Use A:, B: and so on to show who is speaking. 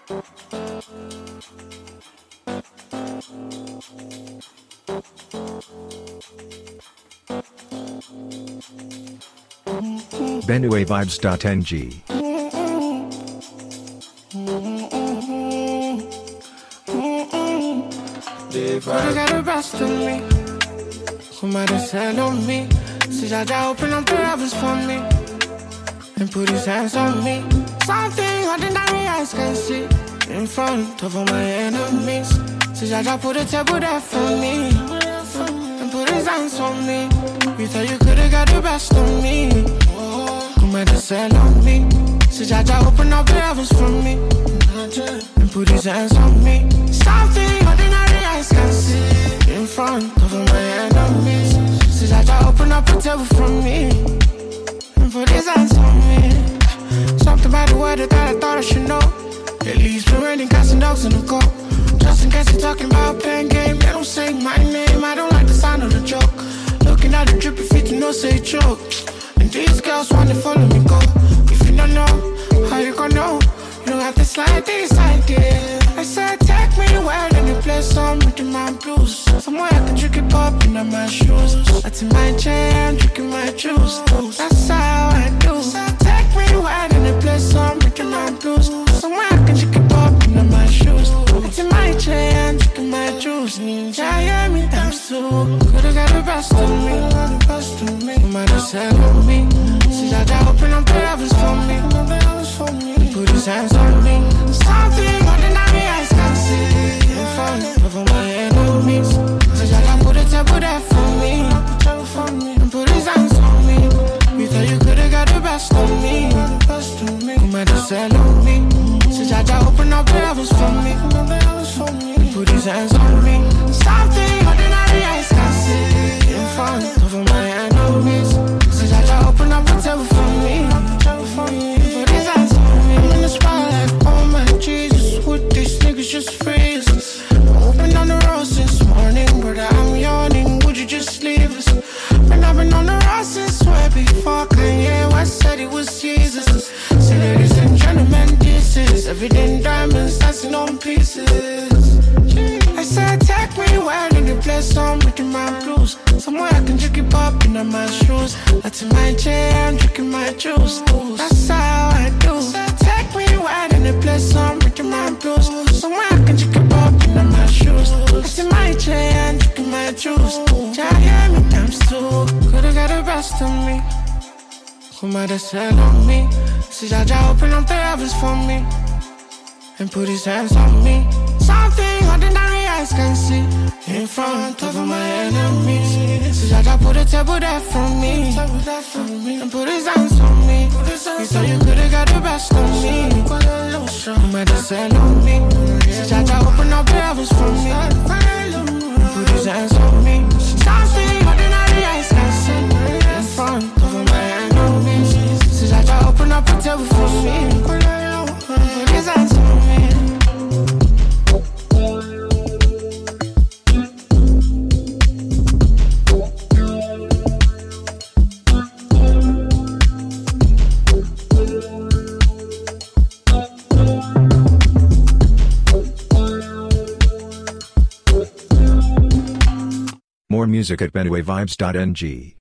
A: BenueVibes.ng.
B: They got the best of me. Who might have said on me? See Jaja open up the heavens for me and put his hands on me. Something ordinary eyes can see in front of all my enemies. See Jaja put a table there for me and put his hands on me. You thought you could've got the best of me. Who might have said on me? See Jaja open up the heavens for me and put his hands on me. Something ordinary eyes can see in front of all my enemies. See Jaja open up a table for me and put his hands on me. Something about the weather that I thought I should know. At least been raining cats and dogs in the cold. Just in case you're talking about pen game, they don't say my name. I don't like the sound of the joke. Looking at the drippy feet, you know say choke. And these girls wanna follow me go. If you don't know, how you gonna know? You don't have to slide this idea. I said take me where in the place some with my blues. Somewhere I can drink it pop in my shoes. That's in my chair, I'm drinking my juice. That's how I do. Take me where in the place some with my blues. Somewhere I can drink it pop in my shoes. It's in my chair, I'm drinking my juice. Yeah, me times two. Could've got the best of me. You might have said on me. See Jaja open up the heavens for me. Put his hands on me. Something ordinary eyes can see in front of all my enemies. See Jaja put a table there for me and put his hands on me. You thought you could've got the best of me. You might have said on me. See Jaja open up the heavens for me and put his hands on me. Something ordinary eyes can see in front of all my enemies. See Jaja open up a table for me and put his hands on me. I'm in the spotlight, oh my Jesus, with these niggas just freeze us. Open on the road since morning, brother, I'm yawning, would you just leave us? Man, I've been on the road since way before Kanye West said it was Jesus. Say ladies and gentlemen, this is everything diamonds dancing on pieces. I said take me where in the place I'm drinking my blues. Somewhere I can drink it pop in my shoes. That's in my chair, I'm drinking my juice. That's how I do. Take me where in the place I'm drinking my blues. Somewhere I can drink it pop in my shoes. That's in my chair, I'm drinking my juice. Yeah, me times two. Could've got the best of me. Who might have said on me? See Jaja open up the heavens for me and put his hands on me. Something ordinary eyes can see in front of all my enemies. See Jaja put a table there for me and put his hands on me. You thought you could've got the best of me. You might have said on me. See Jaja open up the heavens for me and put his hands on me. Something ordinary eyes can see in front of all my enemies. See Jaja open up a table for me and put his hands on me.
A: More music at BenueVibes.ng.